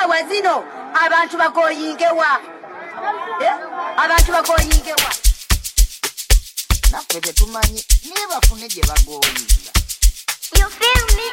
sawa zino abantu bagoyingewa abantu bagoyingewa naffe tetumanyi niye bafune gye bagoyinga. You feel me?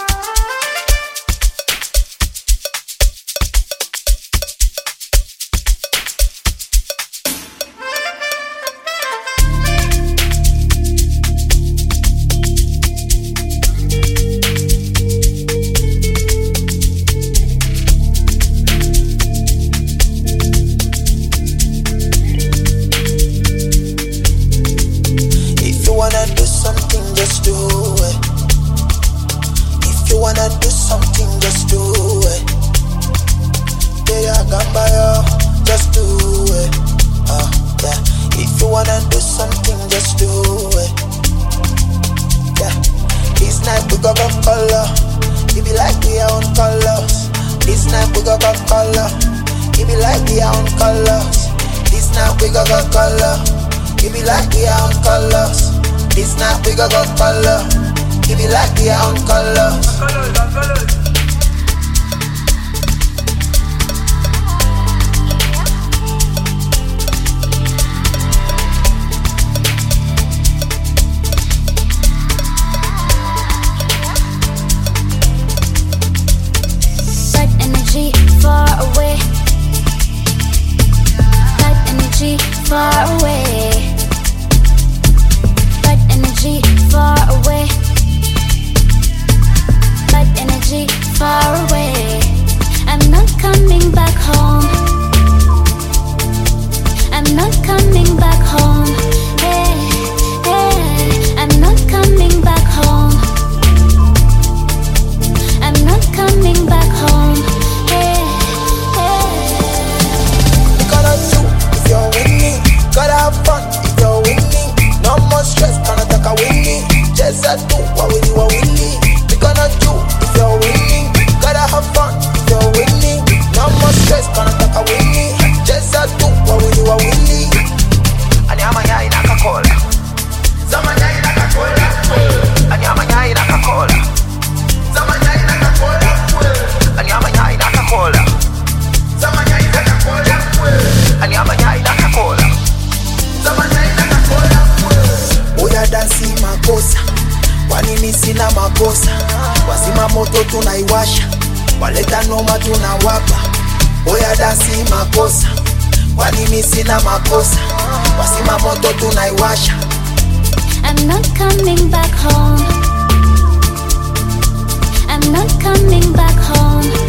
Wazima moto tunaiwasha, waleta noma tunawapa. Oya dansi makosa, kwani mimi sina makosa. Wazima moto tunaiwasha. I'm not coming back home. I'm not coming back home.